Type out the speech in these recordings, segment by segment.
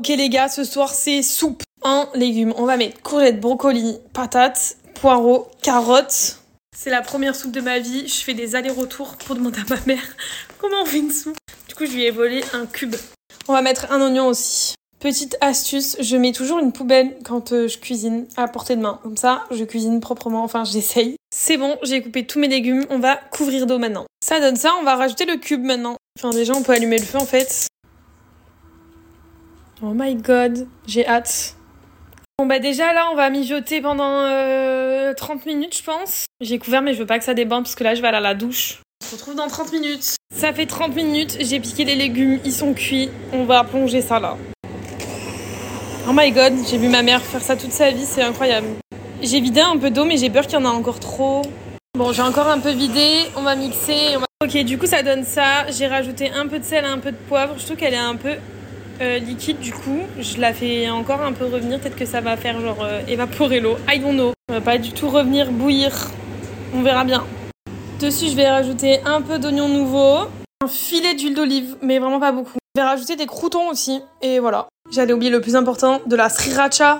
Ok les gars, ce soir c'est soupe en légumes. On va mettre courgettes, brocolis, patates, poireaux, carottes. C'est la première soupe de ma vie. Je fais des allers-retours pour demander à ma mère comment on fait une soupe. Du coup, je lui ai volé un cube. On va mettre un oignon aussi. Petite astuce, je mets toujours une poubelle quand je cuisine à portée de main. Comme ça, je cuisine proprement, enfin j'essaye. C'est bon, j'ai coupé tous mes légumes. On va couvrir d'eau maintenant. Ça donne ça, on va rajouter le cube maintenant. Enfin déjà, on peut allumer le feu en fait. Oh my god, j'ai hâte. Bon bah déjà là on va mijoter pendant 30 minutes je pense. J'ai couvert mais je veux pas que ça déborde parce que là je vais aller à la douche. On se retrouve dans 30 minutes. Ça fait 30 minutes, j'ai piqué les légumes, ils sont cuits. On va plonger ça là. Oh my god, j'ai vu ma mère faire ça toute sa vie, c'est incroyable. J'ai vidé un peu d'eau mais j'ai peur qu'il y en a encore trop. Bon j'ai encore un peu vidé, on va mixer. Ok du coup ça donne ça. J'ai rajouté un peu de sel, un peu de poivre. Je trouve qu'elle est un peu... liquide du coup, je la fais encore un peu revenir, peut-être que ça va faire genre évaporer l'eau, I don't know. Ça va pas du tout revenir bouillir, on verra bien. Dessus je vais rajouter un peu d'oignon nouveau, un filet d'huile d'olive, mais vraiment pas beaucoup. Je vais rajouter des croûtons aussi, et voilà. J'allais oublier le plus important, de la sriracha.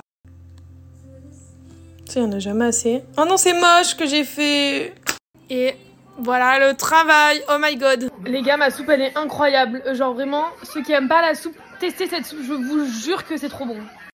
Ça y en a jamais assez. Oh non c'est moche que j'ai fait. Et... voilà le travail, oh my god. Les gars, ma soupe elle est incroyable. Genre vraiment, ceux qui aiment pas la soupe, testez cette soupe, je vous jure que c'est trop bon.